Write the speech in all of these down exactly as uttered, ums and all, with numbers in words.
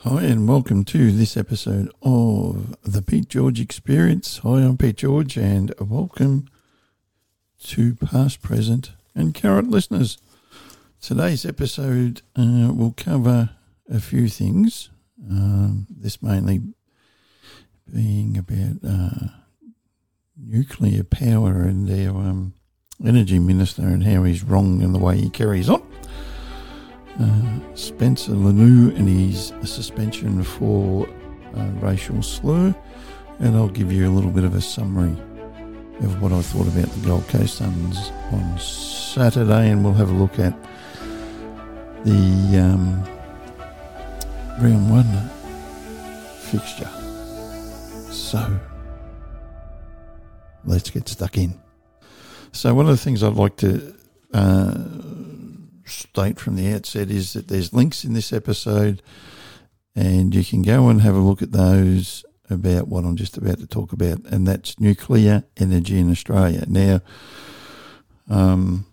Hi and welcome to this episode of the Pete George Experience. Hi, I'm Pete George and welcome to past, present and current listeners. Today's episode uh, will cover a few things, um, this mainly being about uh, nuclear power and our um, energy minister and how he's wrong in the way he carries on. Uh, Spencer Lanoue and his suspension for uh, racial slur, and I'll give you a little bit of a summary of what I thought about the Gold Coast Suns on Saturday, and we'll have a look at the um, round one fixture. So let's get stuck in. So one of the things I'd like to uh, state from the outset is that there's links in this episode and you can go and have a look at those about what I'm just about to talk about, and that's nuclear energy in Australia. Now, um,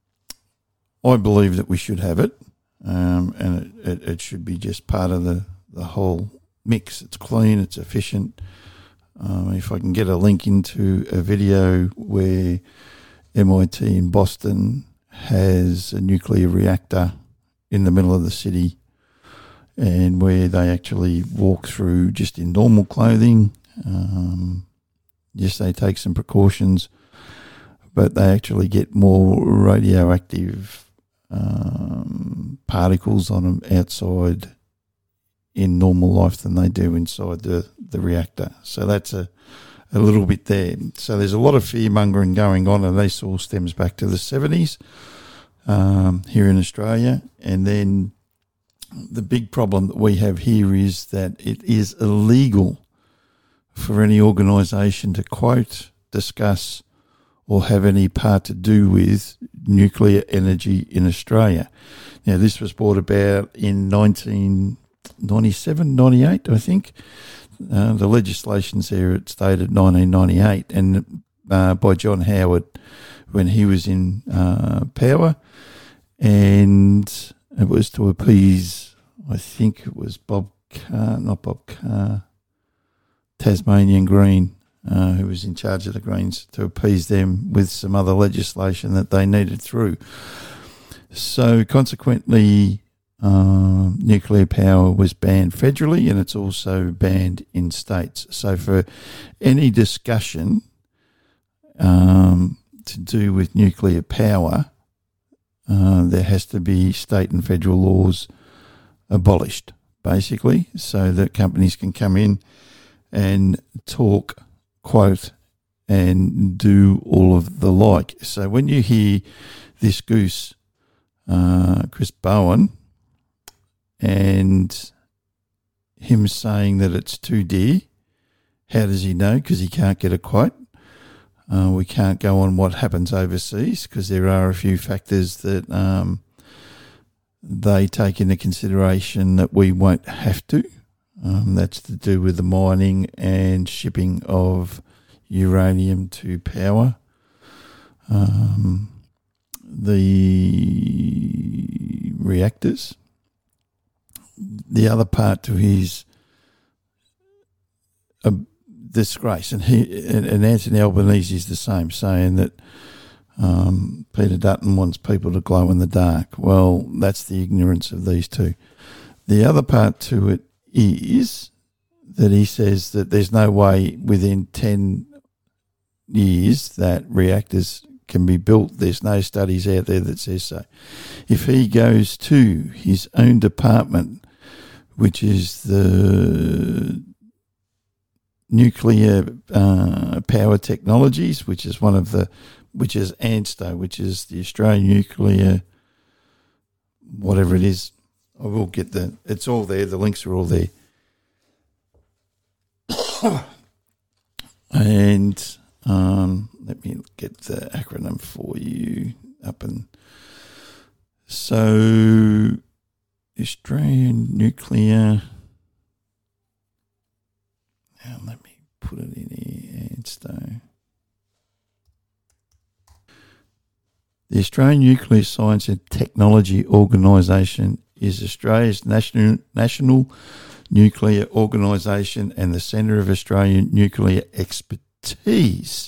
I believe that we should have it, um, and it, it, it should be just part of the, the whole mix. It's clean, it's efficient. Um, if I can get a link into a video where M I T in Boston has a nuclear reactor in the middle of the city, and where they actually walk through just in normal clothing. Um, yes, they take some precautions, but they actually get more radioactive um, particles on them outside in normal life than they do inside the, the reactor. So that's a a little bit there. So there's a lot of fear-mongering going on, and this all stems back to the seventies um, here in Australia. And then the big problem that we have here is that it is illegal for any organisation to quote, discuss or have any part to do with nuclear energy in Australia. Now, this was brought about in nineteen ninety-seven, ninety-eight, I think. Uh, the legislation's there, it stated nineteen ninety-eight, and uh, by John Howard when he was in uh, power, and it was to appease, I think it was Bob Carr, not Bob Carr, Tasmanian Green, uh, who was in charge of the Greens, to appease them with some other legislation that they needed through. So consequently, Um, nuclear power was banned federally, and it's also banned in states. So for any discussion um, to do with nuclear power, uh, there has to be state and federal laws abolished, basically, so that companies can come in and talk, quote, and do all of the like. So when you hear this goose, uh, Chris Bowen, and him saying that it's too dear, how does he know? Because he can't get a quote. Uh, we can't go on what happens overseas, because there are a few factors that um, they take into consideration that we won't have to. Um, that's to do with the mining and shipping of uranium to power. Um, the reactors. The other part to his uh, disgrace, and he and, and Anthony Albanese is the same, saying that um, Peter Dutton wants people to glow in the dark. Well, that's the ignorance of these two. The other part to it is that he says that there's no way within ten years that reactors can be built. There's no studies out there that says so. If he goes to his own department, which is the nuclear uh, power technologies, which is one of the, which is ANSTO, which is the Australian Nuclear, whatever it is. I will get the, it's all there. The links are all there. And um, let me get the acronym for you up. And so Australian Nuclear, now let me put it in here, ANSTO. The Australian Nuclear Science and Technology Organisation is Australia's national national Nuclear Organisation and the Centre of Australian Nuclear Expertise.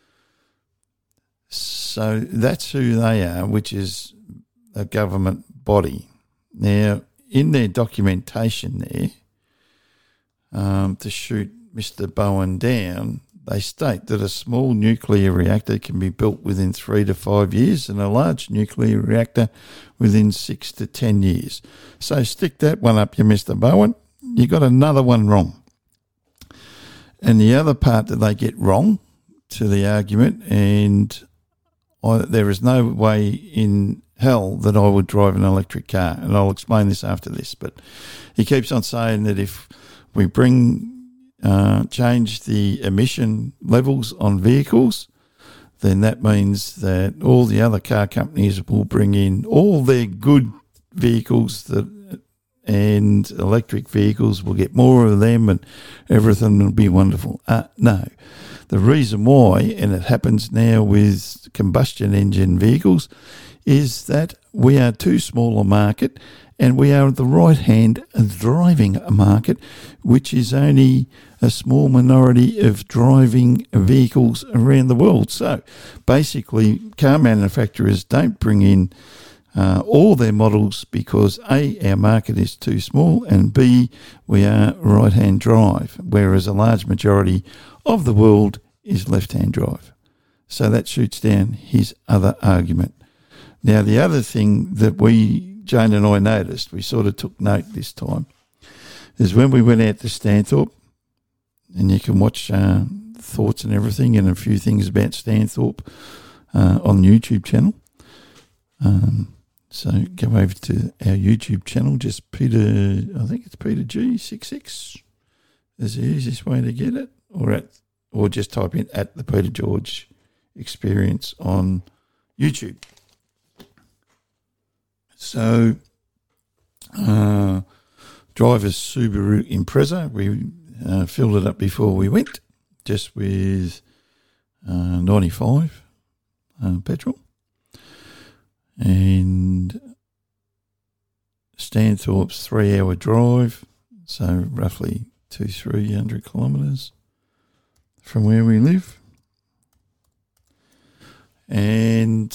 So that's who they are, which is a government body. Now, in their documentation there, um, to shoot Mister Bowen down, they state that a small nuclear reactor can be built within three to five years and a large nuclear reactor within six to ten years. So stick that one up, you Mister Bowen. You got another one wrong. And the other part that they get wrong to the argument, and I, there is no way in hell that I would drive an electric car, and I'll explain this after this, but he keeps on saying that if we bring uh, change the emission levels on vehicles, then that means that all the other car companies will bring in all their good vehicles that and electric vehicles will get more of them and everything will be wonderful. Uh, no. The reason why, and it happens now with combustion engine vehicles, is that we are too small a market and we are the right-hand driving market, which is only a small minority of driving vehicles around the world. So basically, car manufacturers don't bring in uh, all their models because A, our market is too small, and B, we are right-hand drive, whereas a large majority of the world is left-hand drive. So that shoots down his other argument. Now, the other thing that we, Jane and I, noticed, we sort of took note this time, is when we went out to Stanthorpe, and you can watch uh, thoughts and everything and a few things about Stanthorpe uh, on the YouTube channel. Um, so go over to our YouTube channel, just Peter, I think it's Peter G sixty-six is the easiest way to get it, or at, or just type in at the Peter George Experience on YouTube. So, uh, driver's Subaru Impreza, we uh, filled it up before we went, just with uh, ninety-five uh, petrol. And Stanthorpe's three-hour drive, so roughly two, three hundred kilometres from where we live. And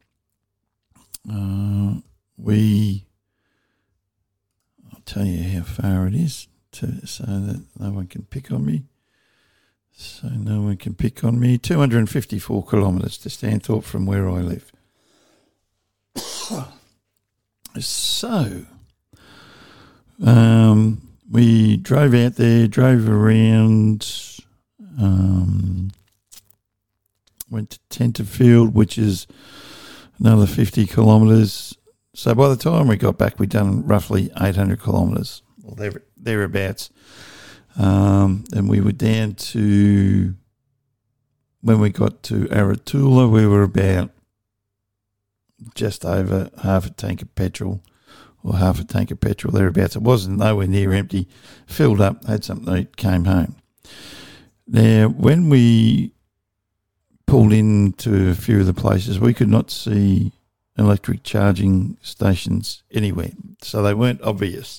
uh, we, I'll tell you how far it is to, so that no one can pick on me. So no one can pick on me. two hundred fifty-four kilometres to Stanthorpe from where I live. So, um, we drove out there, drove around, um, went to Tenterfield, which is another fifty kilometres. So by the time we got back, we'd done roughly eight hundred kilometres, or there, thereabouts. Um, and we were down to, when we got to Aratula, we were about just over half a tank of petrol, or half a tank of petrol thereabouts. It wasn't nowhere near empty, filled up, had something to eat, came home. Now, when we pulled into a few of the places, we could not see electric charging stations anywhere, so they weren't obvious.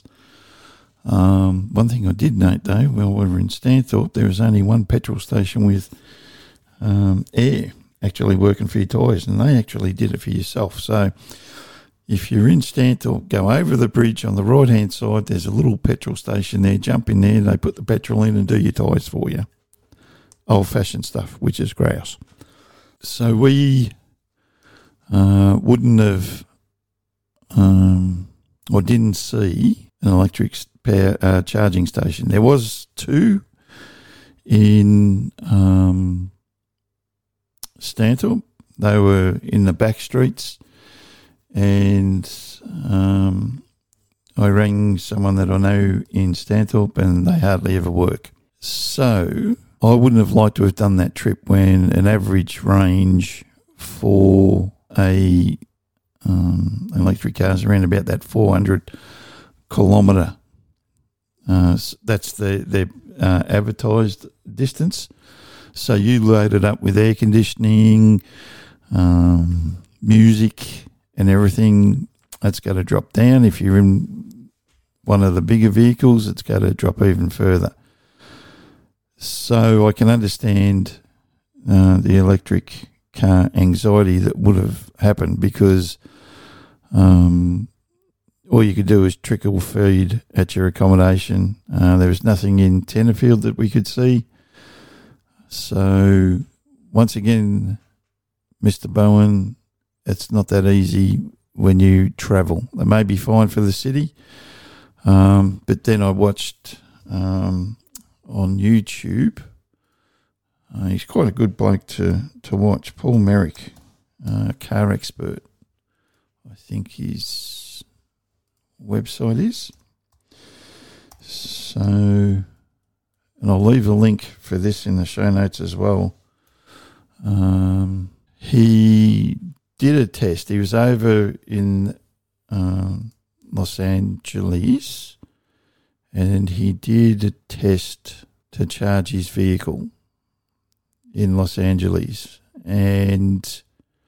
Um, one thing I did note, though, while we were in Stanthorpe, there was only one petrol station with um, air actually working for your tyres, and they actually did it for yourself. So if you're in Stanthorpe, go over the bridge on the right-hand side, there's a little petrol station there, jump in there, they put the petrol in and do your tyres for you. Old-fashioned stuff, which is grouse. So we uh, wouldn't have, um, or didn't see an electric power, uh, charging station. There was two in um, Stanthorpe. They were in the back streets, and um, I rang someone that I know in Stanthorpe, and they hardly ever work. So I wouldn't have liked to have done that trip when an average range for a um, electric car is around about that four hundred kilometre. Uh, that's the the uh, advertised distance. So you load it up with air conditioning, um, music and everything. That's going to drop down. If you're in one of the bigger vehicles, it's going to drop even further. So I can understand uh, the electric car anxiety that would have happened, because um, all you could do is trickle feed at your accommodation. Uh, there was nothing in Tenterfield that we could see. So once again, Mister Bowen, it's not that easy when you travel. It may be fine for the city, um, but then I watched um, on YouTube. Uh, he's quite a good bloke to, to watch. Paul Merrick, uh, car expert, I think his website is. So, and I'll leave a link for this in the show notes as well. Um, he did a test. He was over in um, Los Angeles, and he did a test to charge his vehicle in Los Angeles. And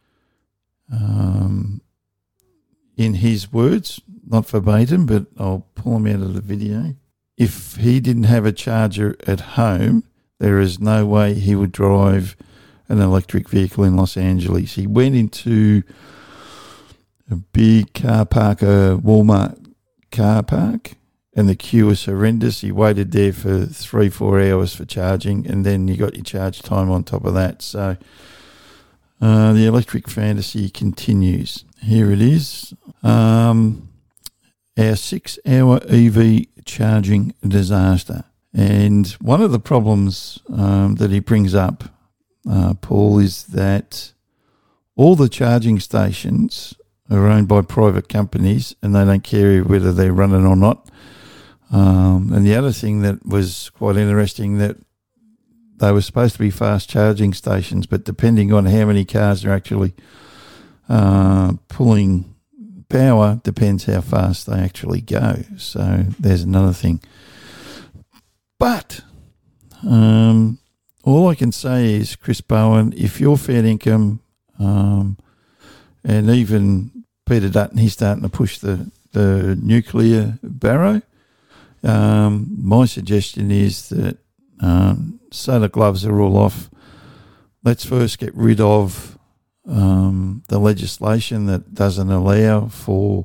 um, in his words, not verbatim, but I'll pull him out of the video, if he didn't have a charger at home, there is no way he would drive an electric vehicle in Los Angeles. He went into a big car park, a Walmart car park, and the queue was horrendous. He waited there for three, four hours for charging, and then you got your charge time on top of that. So uh, the electric fantasy continues. Here it is. Um, our six-hour E V charging disaster. And one of the problems um, that he brings up, uh, Paul, is that all the charging stations are owned by private companies, and they don't care whether they're running or not. Um, and the other thing that was quite interesting, that they were supposed to be fast charging stations, but depending on how many cars are actually uh, pulling power, depends how fast they actually go. So there's another thing. But um, all I can say is, Chris Bowen, if you're fair income, um, and even Peter Dutton, he's starting to push the, the nuclear barrow, um, my suggestion is that um, so the gloves are all off. Let's first get rid of um, the legislation that doesn't allow for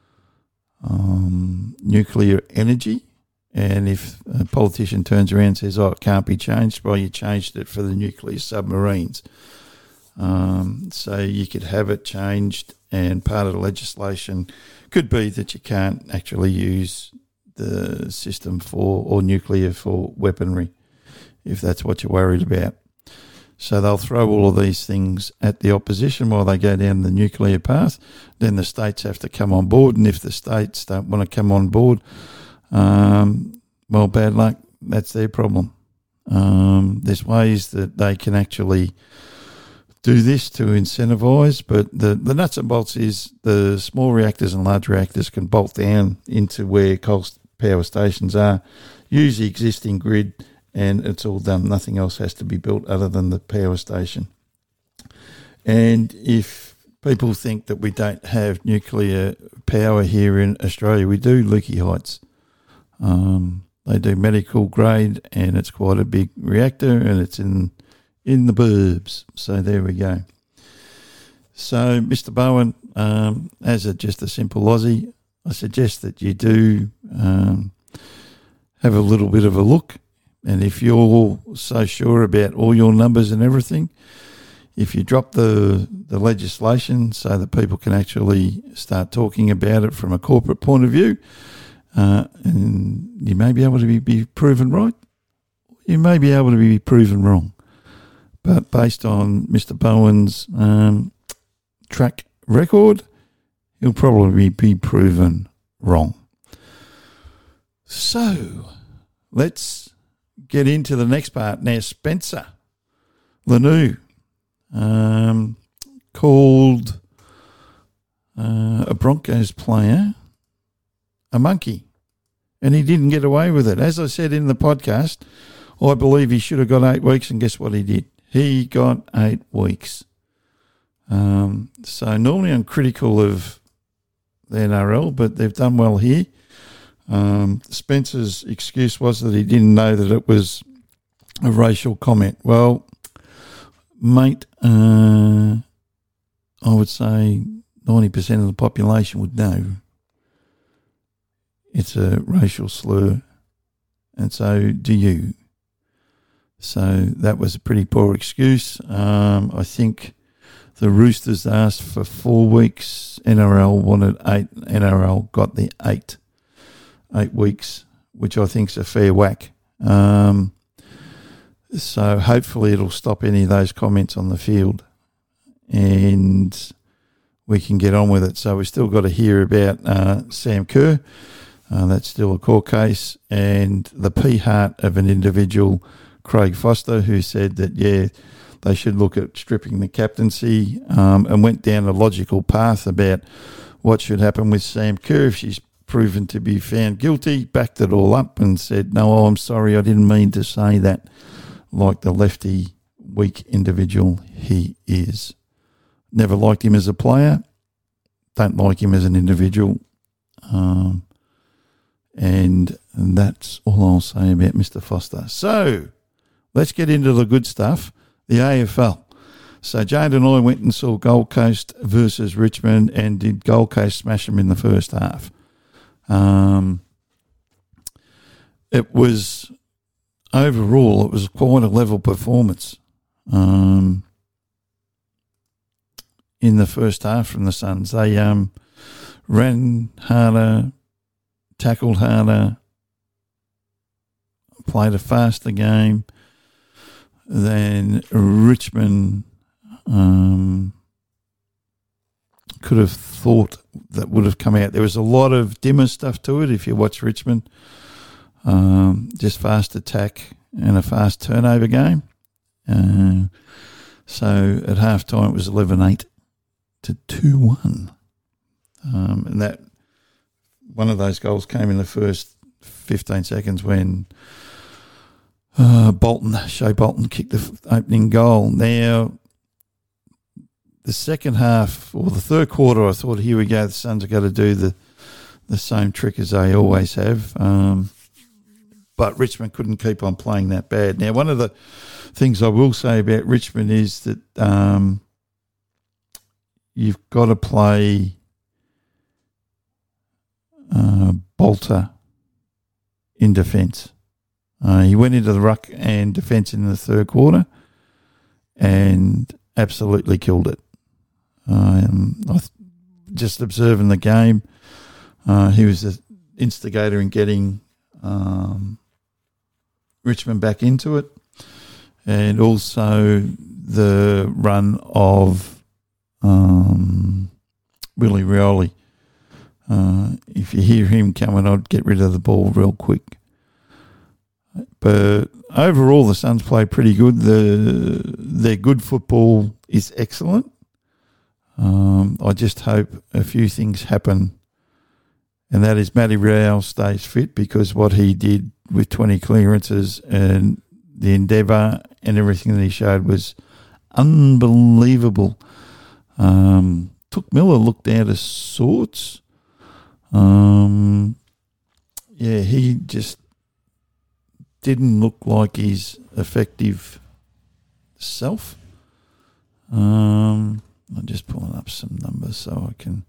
um, nuclear energy. And if a politician turns around and says, oh, it can't be changed, well, you changed it for the nuclear submarines. Um, so you could have it changed, and part of the legislation could be that you can't actually use the system for, or nuclear for weaponry, if that's what you're worried about. So they'll throw all of these things at the opposition while they go down the nuclear path. Then the states have to come on board, and if the states don't want to come on board, um, well, bad luck, that's their problem. Um, there's ways that they can actually do this to incentivise, but the, the nuts and bolts is the small reactors and large reactors can bolt down into where coal power stations are, use the existing grid, and it's all done. Nothing else has to be built other than the power station. And if people think that we don't have nuclear power here in Australia, we do. Lukey Heights. Um, they do medical grade, and it's quite a big reactor, and it's in in the burbs. So there we go. So, Mister Bowen, um, as a just a simple Aussie, I suggest that you do um, have a little bit of a look. And if you're so sure about all your numbers and everything, if you drop the, the legislation so that people can actually start talking about it from a corporate point of view, uh, and you may be able to be, be proven right, you may be able to be proven wrong. But based on Mister Bowen's um, track record, he'll probably be proven wrong. So, let's get into the next part. Now, Spencer Lanu um, called uh, a Broncos player a monkey, and he didn't get away with it. As I said in the podcast, I believe he should have got eight weeks, and guess what he did? He got eight weeks. Um, so normally I'm critical of the N R L, but they've done well here. Um, Spencer's excuse was that he didn't know that it was a racial comment. Well, mate, uh, I would say ninety percent of the population would know it's a racial slur, and so do you. So that was a pretty poor excuse. Um, I think the Roosters asked for four weeks. N R L wanted eight. N R L got the eight. Eight weeks, which I think is a fair whack. Um, so hopefully it'll stop any of those comments on the field and we can get on with it. So we've still got to hear about uh, Sam Kerr. Uh, that's still a court case. And the P-heart of an individual, Craig Foster, who said that, yeah, they should look at stripping the captaincy, um, and went down a logical path about what should happen with Sam Kerr if she's proven to be found guilty, backed it all up and said, no, oh, I'm sorry, I didn't mean to say that, like the lefty, weak individual he is. Never liked him as a player, don't like him as an individual, um, and, and that's all I'll say about Mister Foster. So, let's get into the good stuff, the A F L. So Jade and I went and saw Gold Coast versus Richmond, and did Gold Coast smash them in the first half. Um, it was, overall, it was quite a level performance um, in the first half from the Suns. They um, ran harder, tackled harder, played a faster game than Richmond um, could have thought that would have come out. There was a lot of dimmer stuff to it if you watch Richmond. Um, just fast attack and a fast turnover game. Uh, so at half time it was eleven eight to two one. Um, and that one of those goals came in the first fifteen seconds when uh, Bolton, Shea Bolton kicked the opening goal. Now, the second half, or the third quarter, I thought, here we go, the Suns are going to do the, the same trick as they always have. Um, but Richmond couldn't keep on playing that bad. Now, one of the things I will say about Richmond is that um, you've got to play uh, Bolter in defence. Uh, he went into the ruck and defence in the third quarter and absolutely killed it. Um, I th- just observing the game, uh, he was the instigator in getting um, Richmond back into it, and also the run of um, Willie Rioli. Uh, if you hear him coming, I'd get rid of the ball real quick. But overall, the Suns play pretty good. The their good football is excellent. Um, I just hope a few things happen, and that is Matty Rowell stays fit, because what he did with twenty clearances and the endeavour and everything that he showed was unbelievable. Um, Took Miller looked out of sorts. Um, yeah, he just didn't look like his effective self. Um, I'm just pulling up some numbers so I can.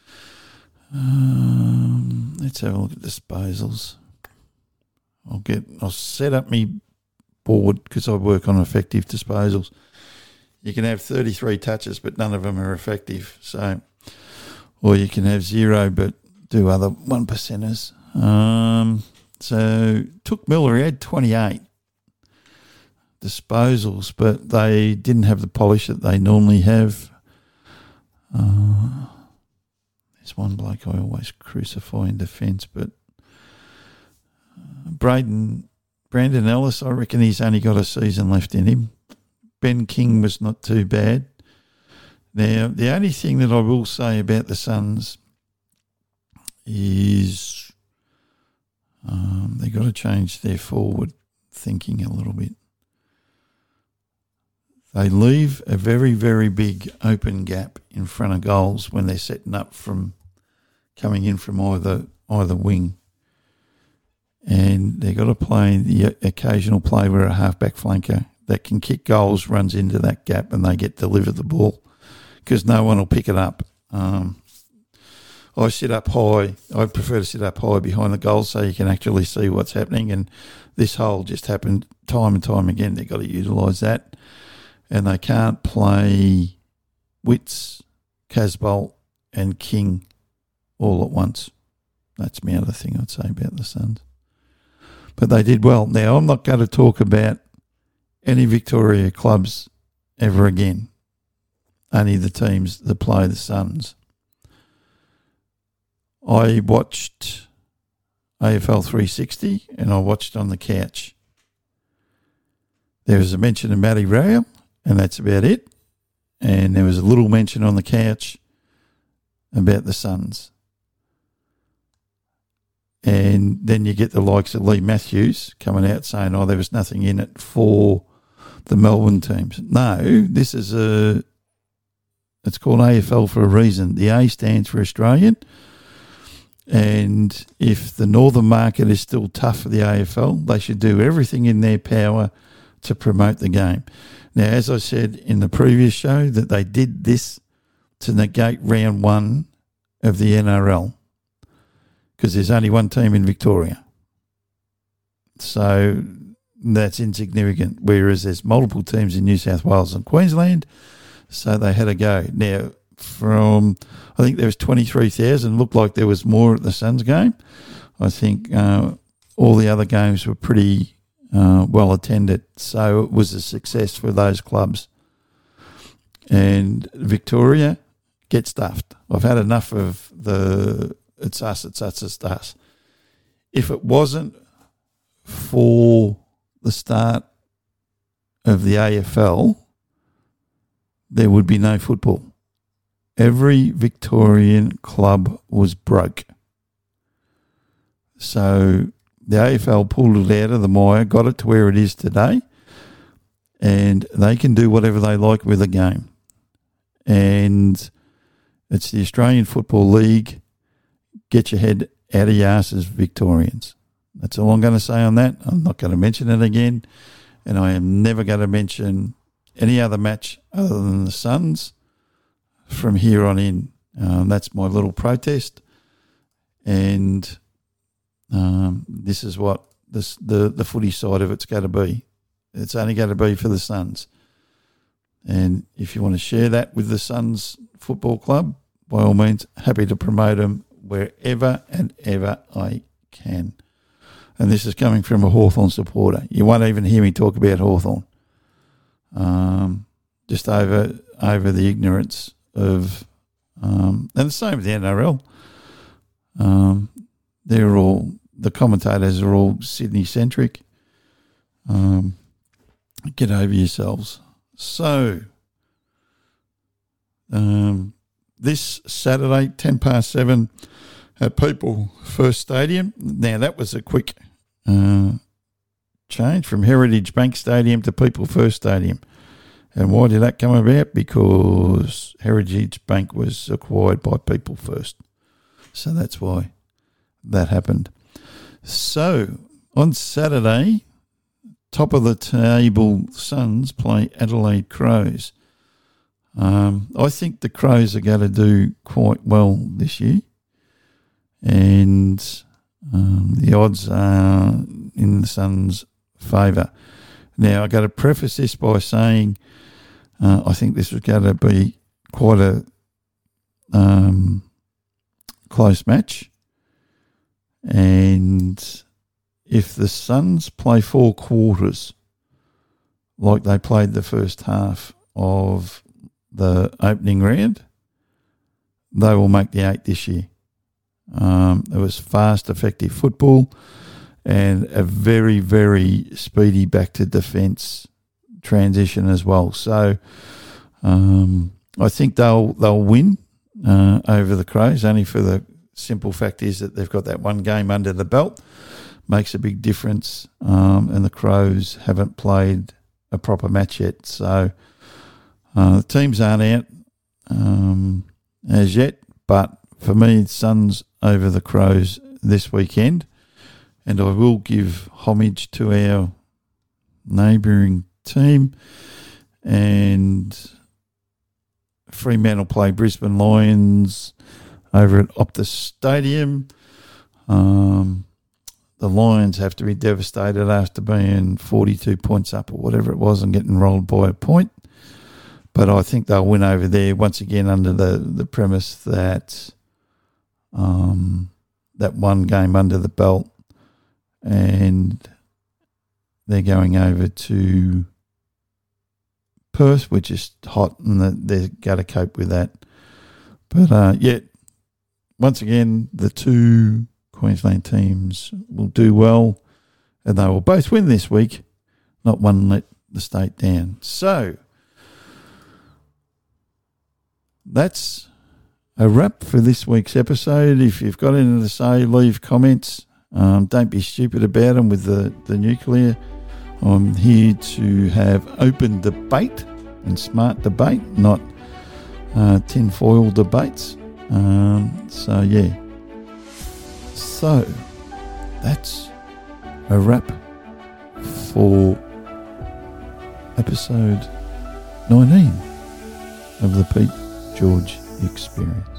Um, let's have a look at disposals. I'll get. I'll set up me board because I work on effective disposals. You can have thirty-three touches, but none of them are effective. So, or you can have zero, but do other one percenters. Um, so Took Miller, he had twenty-eight disposals, but they didn't have the polish that they normally have. Uh, there's one bloke I always crucify in defence, but uh, Braden, Brandon Ellis, I reckon he's only got a season left in him. Ben King was not too bad. Now, the only thing that I will say about the Suns is um, they've got to change their forward thinking a little bit. They leave a very, very big open gap in front of goals when they're setting up from coming in from either either wing. they've got to play the occasional play where a halfback flanker that can kick goals runs into that gap and they get delivered the ball because no one will pick it up. Um, I sit up high. I prefer to sit up high behind the goal so you can actually see what's happening. And this hole just happened time and time again. They've got to utilise that. And they can't play Witts, Casbolt and King all at once. That's my other thing I'd say about the Suns. But they did well. Now, I'm not going to talk about any Victoria clubs ever again. Only the teams that play the Suns. I watched A F L three sixty and I watched on the couch. There was a mention of Matty Rowell, and that's about it. And there was a little mention on the couch about the Suns. And then you get the likes of Lee Matthews coming out saying, oh, there was nothing in it for the Melbourne teams. No, this is a, it's called A F L for a reason. The A stands for Australian. And if the northern market is still tough for the A F L, they should do everything in their power to promote the game. Now, as I said in the previous show, that they did this to negate round one of the N R L because there's only one team in Victoria. So that's insignificant, whereas there's multiple teams in New South Wales and Queensland, so they had a go. Now, from, I think there was twenty-three thousand, looked like there was more at the Suns game. I think uh, all the other games were pretty uh, well attended, so it was a success for those clubs. And Victoria, get stuffed. I've had enough of the it's us, it's us, it's us. If it wasn't for the start of the A F L, there would be no football. Every Victorian club was broke. So the A F L pulled it out of the mire, got it to where it is today, and they can do whatever they like with the game. And it's the Australian Football League. Get your head out of your asses, Victorians. That's all I'm going to say on that. I'm not going to mention it again, and I am never going to mention any other match other than the Suns from here on in. Um, that's my little protest, and um, this is what this, the the footy side of it's going to be. It's only going to be for the Suns, and if you want to share that with the Suns Football Club, by all means, happy to promote them wherever and ever I can. And this is coming from a Hawthorn supporter. You won't even hear me talk about Hawthorn. Um, just over over the ignorance of, um, and the same with the N R L. Um, they're all, the commentators are all Sydney centric. Um, get over yourselves. So, um, this Saturday, ten past seven at People First Stadium. Now, that was a quick uh, change from Heritage Bank Stadium to People First Stadium. And why did that come about? Because Heritage Bank was acquired by People First. So that's why that happened. So, on Saturday, top of the table Suns play Adelaide Crows. Um, I think the Crows are going to do quite well this year, and um, the odds are in the Suns' favour. Now, I've got to preface this by saying uh, I think this is going to be quite a um, close match, and if the Suns play four quarters like they played the first half of the opening round, they will make the eight this year. Um, it was fast, effective football and a very, very speedy back to defence transition as well. So um, I think they'll they'll win uh, over the Crows, only for the simple fact is that they've got that one game under the belt. Makes a big difference, um, and the Crows haven't played a proper match yet. So uh, the teams aren't out um, as yet, but for me, Suns over the Crows this weekend. And I will give homage to our neighbouring team. And Fremantle play Brisbane Lions over at Optus Stadium. Um, the Lions have to be devastated after being forty-two points up or whatever it was and getting rolled by a point. But I think they'll win over there once again under the, the premise that um, that one game under the belt, and they're going over to Perth, which is hot, and they're going to cope with that. But, uh, yeah, once again, the two Queensland teams will do well, and they will both win this week. Not one let the state down. So, that's a wrap for this week's episode. If you've got anything to say, leave comments. Um, don't be stupid about them with the, the nuclear. I'm here to have open debate and smart debate, not uh, tinfoil debates. Um, so, yeah. So, that's a wrap for episode nineteen of the Pete George Experience.